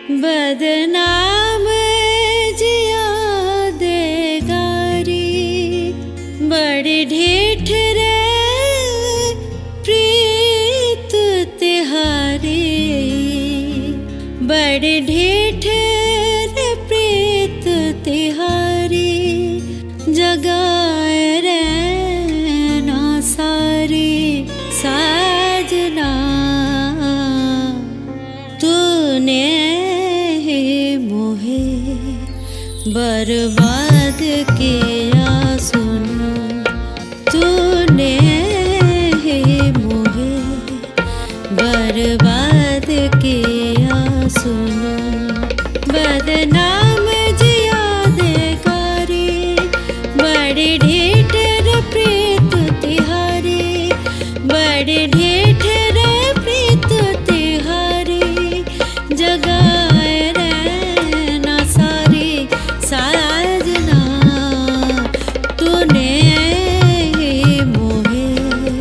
बदनाम जिया देगारी बड़े ढेठ रे प्रीत तिहारी बड़े ढेठ रे प्रीत तिहारी जगाए रे ना सारी साजना तूने मोहे बर्बाद किया सुन तूने मोहे बर्बाद किया सुन बदनाम जिया देगारी बड़े ढेठ रे प्रीत तिहारी बड़े ढेठ रे प्रीत तिहारी जगाए रे ना सारी साजना तूने मोहे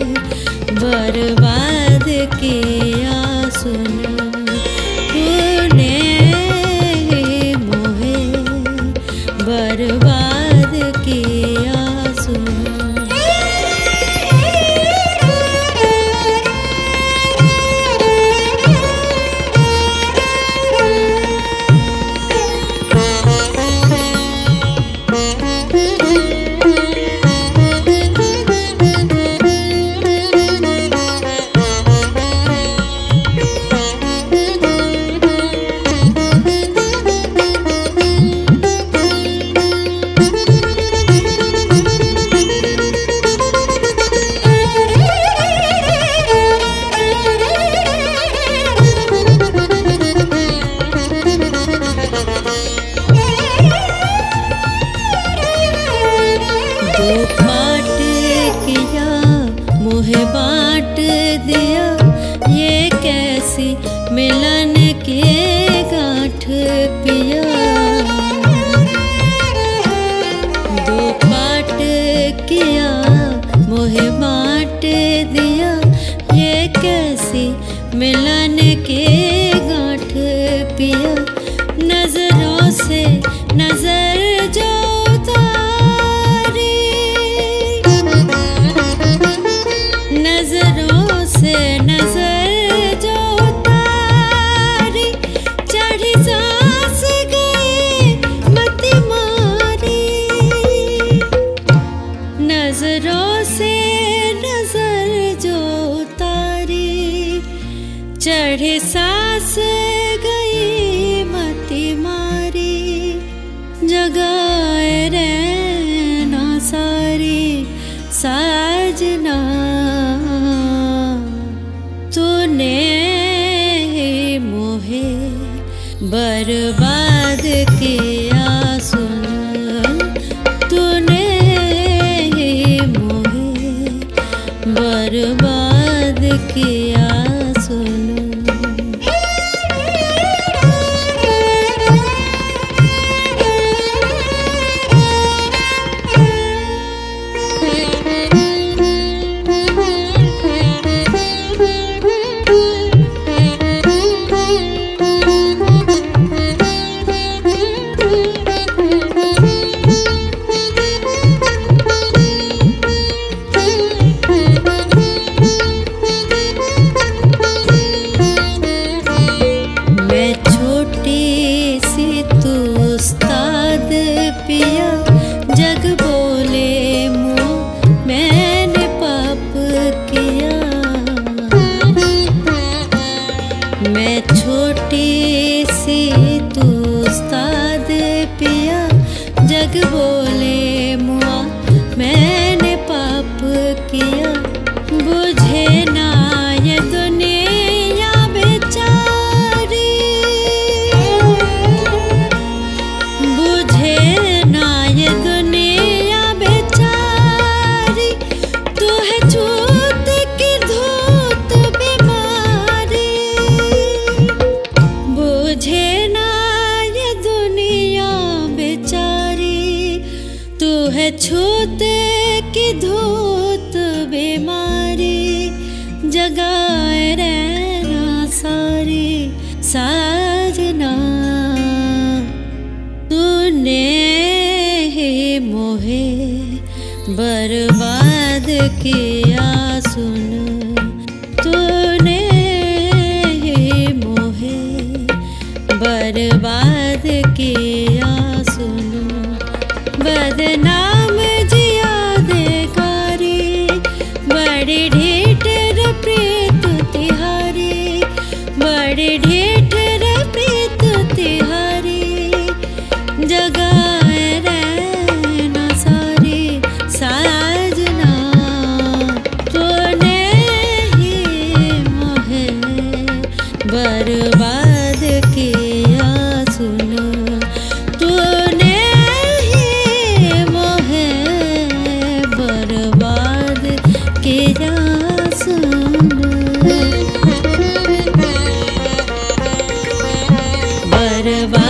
बर्बाद किया सुन तूने मोहे बर्बाद किया सुन। बाँट किया मोहे बाँट दिया ये कैसी मिलन के गांठ पिया दो बाँट किया मोहे बाँट दिया ये कैसी मिलन के गांठ पिया नजरों से नजर जो नजरों से नजर जो तारी चढ़ी सांस गई मत मारी नजरों से नजर जो तारी चढ़ी सांस गई मत मारी जगाए रे ना सारी साजना तूने मोहे बर्बाद किया सुन तूने मोहे बर्बाद किया सुन। जग बोले मुँह मैंने पाप किया मैं छोटी सी तू उस्ताद पिया जग बोले मुँह मैंने पाप किया बुझे ना ये दुनिया बेचारी बुझे ना ये दुनिया बेचारी तू है छूत की धूत बीमारी बुझे ना ये दुनिया बेचारी तू है छूत की धूत बीमारी जगाए रहना सारी साजना। बर्बाद किया सुन तूने ही मोहे, बर्बाद किया सुन। बदनाम जिया देकारी, बड़े ढेर प्रीत तिहारी, बड़े ढेर प्रीत तिहारी। जगाए रहना सारी साजना, तूने ही मोहे बर्बाद किया सुन, तूने ही मोहे बर्बाद किया सुन। बर्बाद